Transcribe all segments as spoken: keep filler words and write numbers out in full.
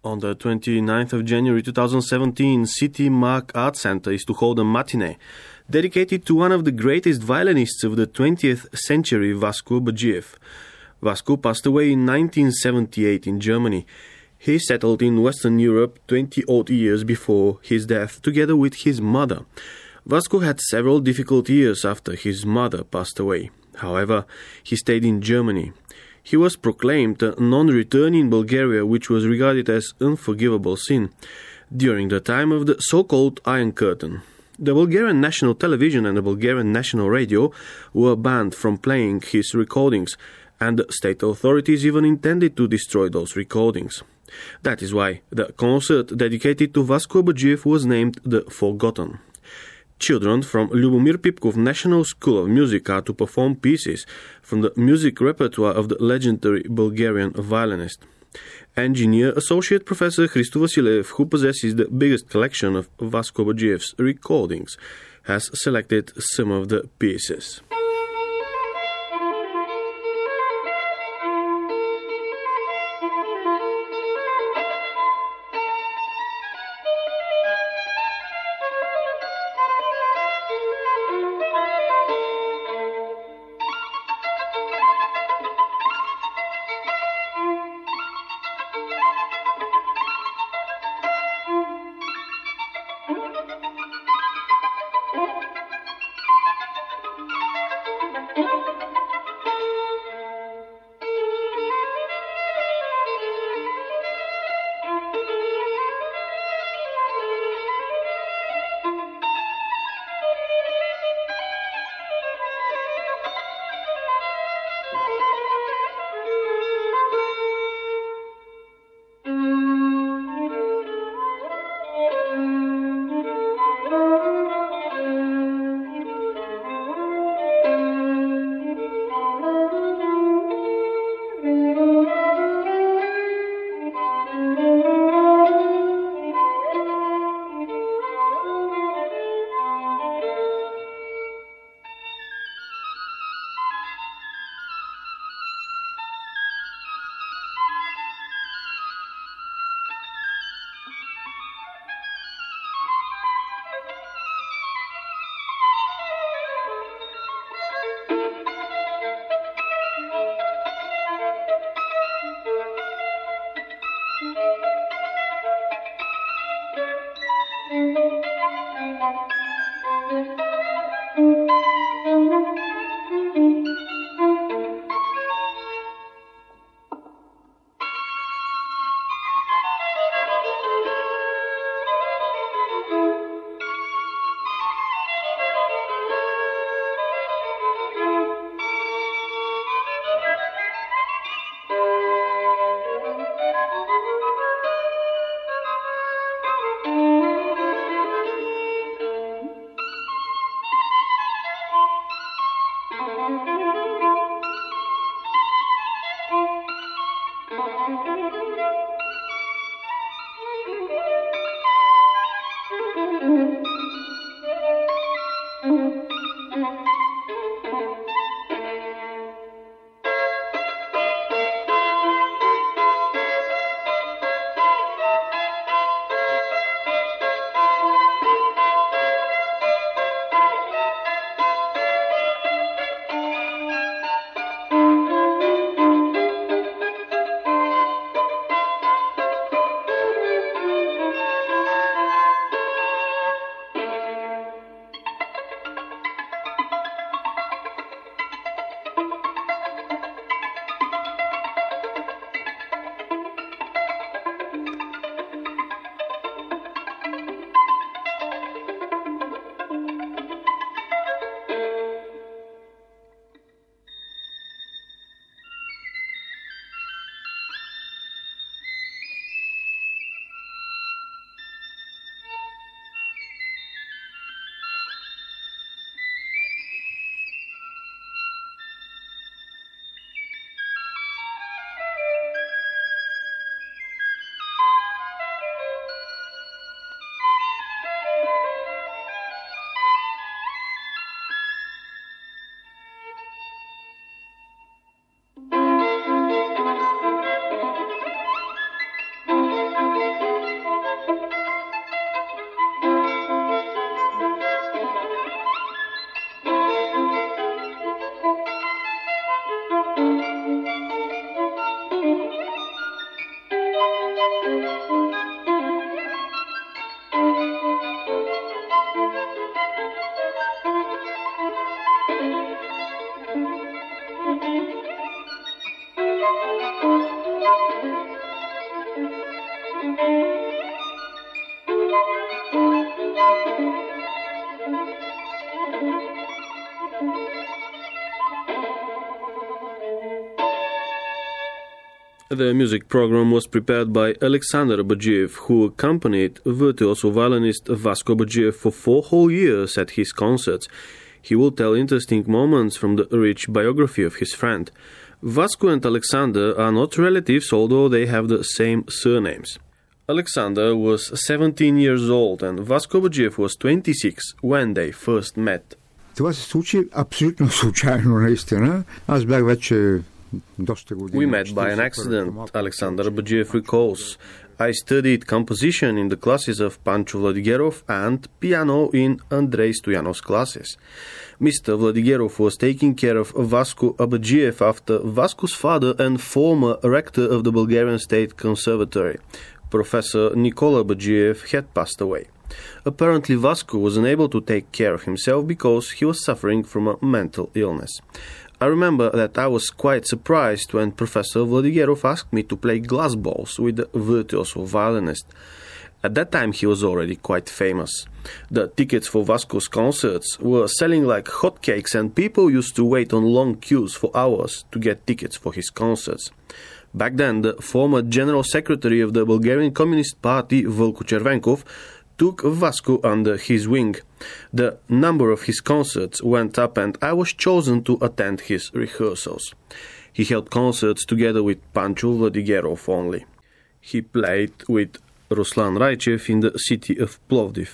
On the twenty-ninth of January two thousand seventeen, City Mark Art Center is to hold a matinee dedicated to one of the greatest violinists of the twentieth century, Vasco Bagiev. Vasco passed away in nineteen seventy-eight in Germany. He settled in Western Europe twenty odd years before his death, together with his mother. Vasco had several difficult years after his mother passed away. However, he stayed in Germany. He was proclaimed a non-return in Bulgaria, which was regarded as unforgivable sin, during the time of the so-called Iron Curtain. The Bulgarian National Television and the Bulgarian National Radio were banned from playing his recordings, and the state authorities even intended to destroy those recordings. That is why the concert dedicated to Vasco Bagiev was named The Forgotten. Children from Lyubomir Pipkov National School of Music are to perform pieces from the music repertoire of the legendary Bulgarian violinist. Engineer Associate Professor Hristo Vasilev, who possesses the biggest collection of Vasco Bagiev's recordings, has selected some of the pieces. The music program was prepared by Alexander Abadjiev, who accompanied virtuoso violinist Vasco Abadjiev for four whole years at his concerts. He will tell interesting moments from the rich biography of his friend. Vasco and Alexander are not relatives, although they have the same surnames. Alexander was seventeen years old and Vasco Abadjiev was twenty-six when they first met. Това се случи абсолютно случайно, наистина. Аз бях вече доста години. We met by an accident, Alexander Abadjiev recalls. I studied composition in the classes of Pancho Vladigerov and piano in Andrei Stoyanov's classes. Mister Vladigerov was taking care of Vasco Abadjiev after Vasco's father and former rector of the Bulgarian State Conservatory, Professor Nicola Abadjiev, had passed away. Apparently, Vasco was unable to take care of himself because he was suffering from a mental illness. I remember that I was quite surprised when Professor Vladigerov asked me to play glass balls with the virtuoso violinist. At that time he was already quite famous. The tickets for Vasco's concerts were selling like hotcakes and people used to wait on long queues for hours to get tickets for his concerts. Back then, the former General Secretary of the Bulgarian Communist Party, Vlko Chervenkov, took Vasco under his wing. The number of his concerts went up and I was chosen to attend his rehearsals. He held concerts together with Pancho Vladigerov only. He played with Ruslan Raichev in the city of Plovdiv.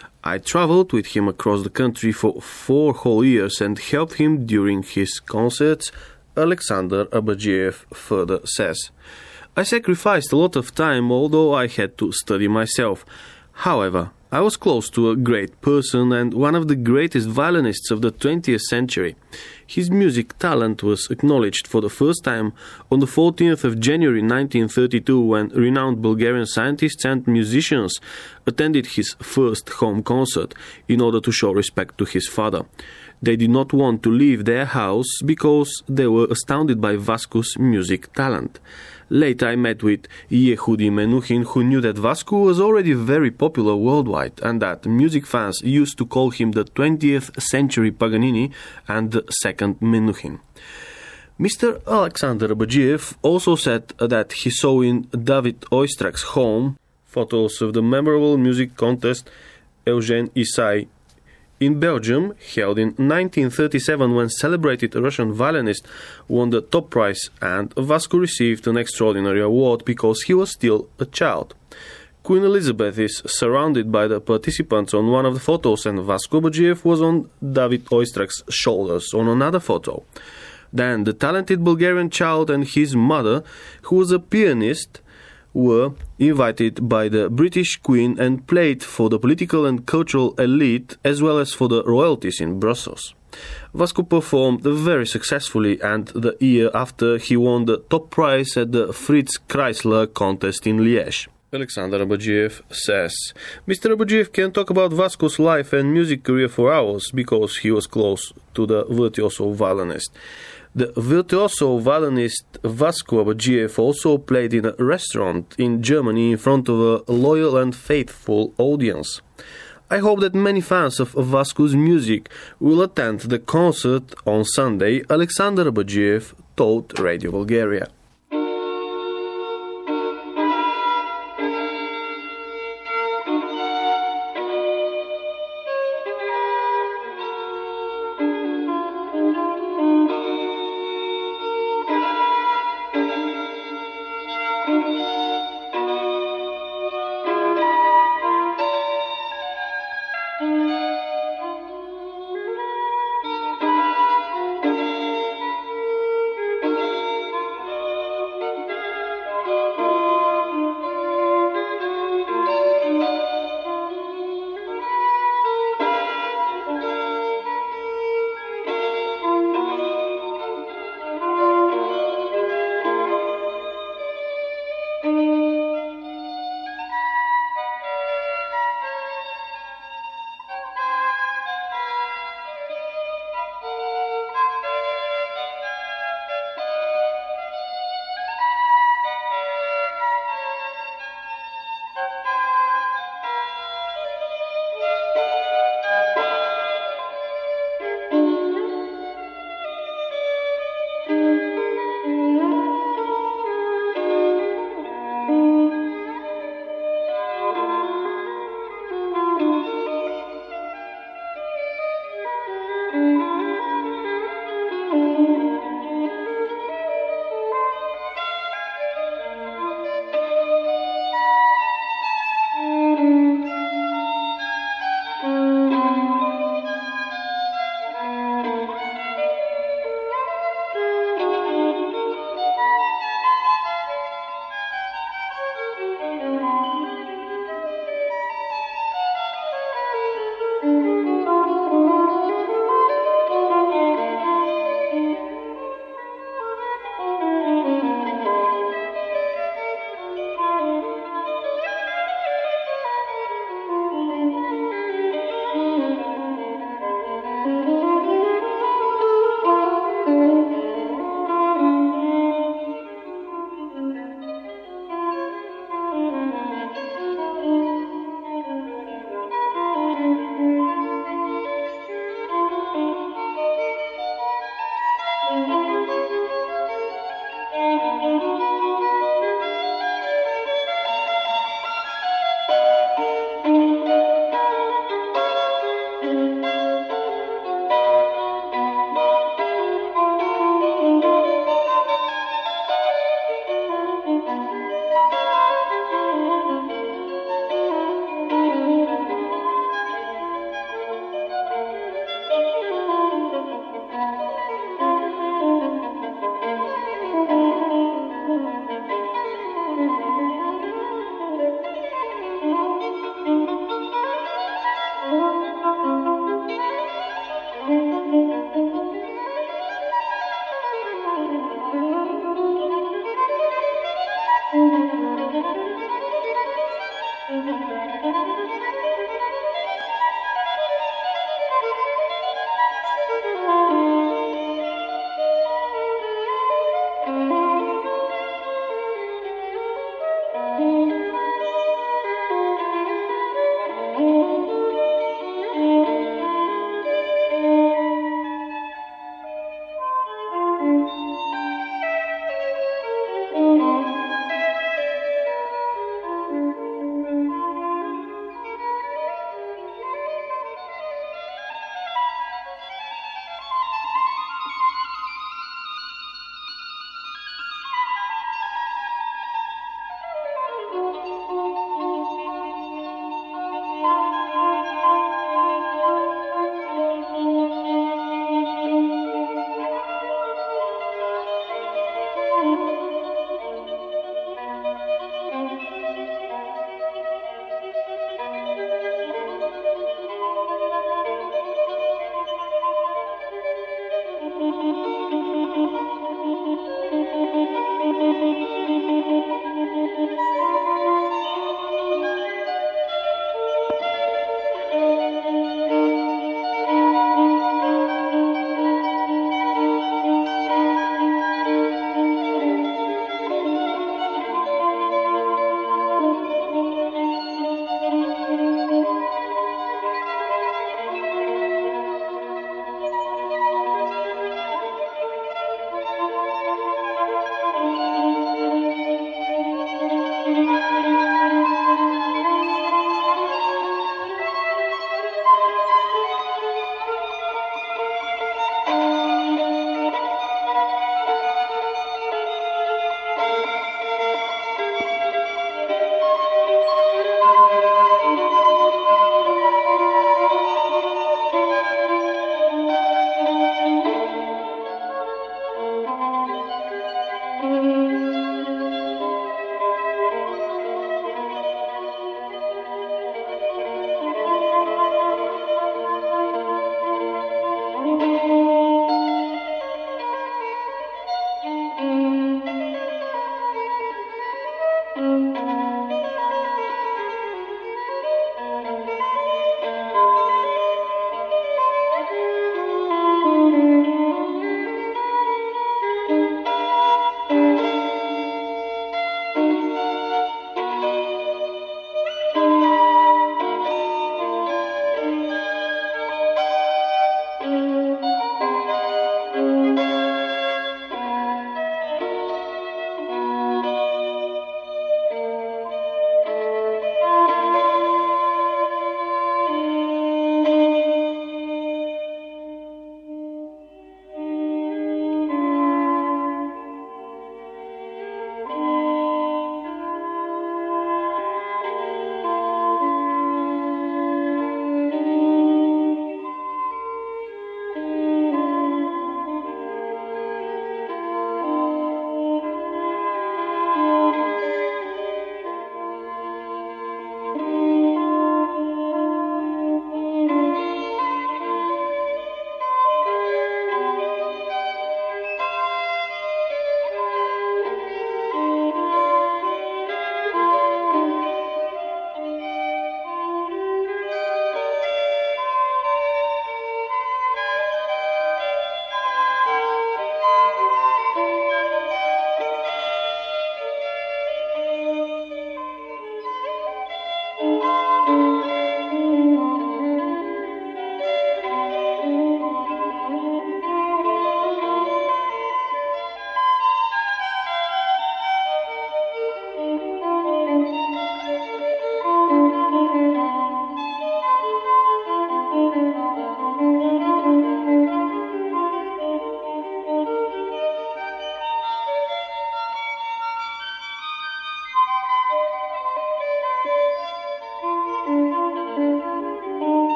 I traveled with him across the country for four whole years and helped him during his concerts, Alexander Abadjiev further says. I sacrificed a lot of time, although I had to study myself. However, I was close to a great person and one of the greatest violinists of the twentieth century. His music talent was acknowledged for the first time on the fourteenth of January nineteen thirty-two when renowned Bulgarian scientists and musicians attended his first home concert in order to show respect to his father. They did not want to leave their house because they were astounded by Vasco's music talent. Later I met with Yehudi Menuhin, who knew that Vasco was already very popular worldwide and that music fans used to call him the twentieth century Paganini and the second Menuhin. Mister Alexander Abadjiev also said that he saw in David Oistrak's home photos of the memorable music contest Eugene Issai in Belgium, held in nineteen thirty-seven when celebrated Russian violinist won the top prize and Vasco received an extraordinary award because he was still a child. Queen Elizabeth is surrounded by the participants on one of the photos and Vasco Abadjiev was on David Oistrak's shoulders on another photo. Then the talented Bulgarian child and his mother, who was a pianist, were invited by the British Queen and played for the political and cultural elite as well as for the royalties in Brussels. Vasco performed very successfully and the year after he won the top prize at the Fritz Kreisler contest in Liège. Alexander Abadjiev says, Mister Abadjiev can talk about Vasco's life and music career for hours because he was close to the virtuoso violinist. The virtuoso violinist Vasco Abadjiev also played in a restaurant in Germany in front of a loyal and faithful audience. I hope that many fans of Vasco's music will attend the concert on Sunday, Alexander Abadjiev told Radio Bulgaria.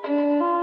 Thank you.